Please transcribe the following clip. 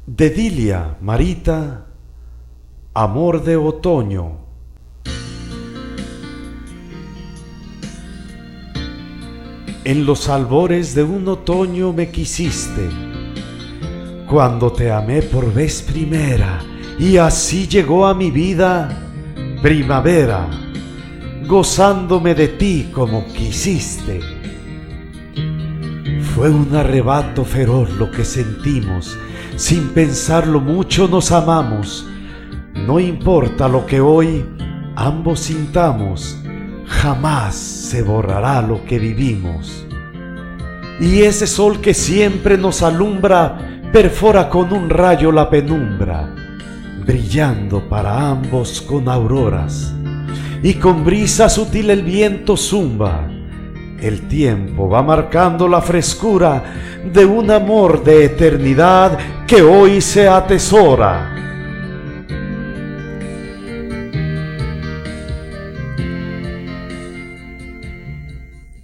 De Dilia, Marita, amor de otoño. En los albores de un otoño me quisiste, cuando te amé por vez primera, y así llegó a mi vida primavera, gozándome de ti como quisiste. Fue un arrebato feroz lo que sentimos, sin pensarlo mucho nos amamos. No importa lo que hoy ambos sintamos, jamás se borrará lo que vivimos. Y ese sol que siempre nos alumbra, perfora con un rayo la penumbra, brillando para ambos con auroras. Y con brisa sutil el viento zumba, el tiempo va marcando la frescura de un amor de eternidad que hoy se atesora.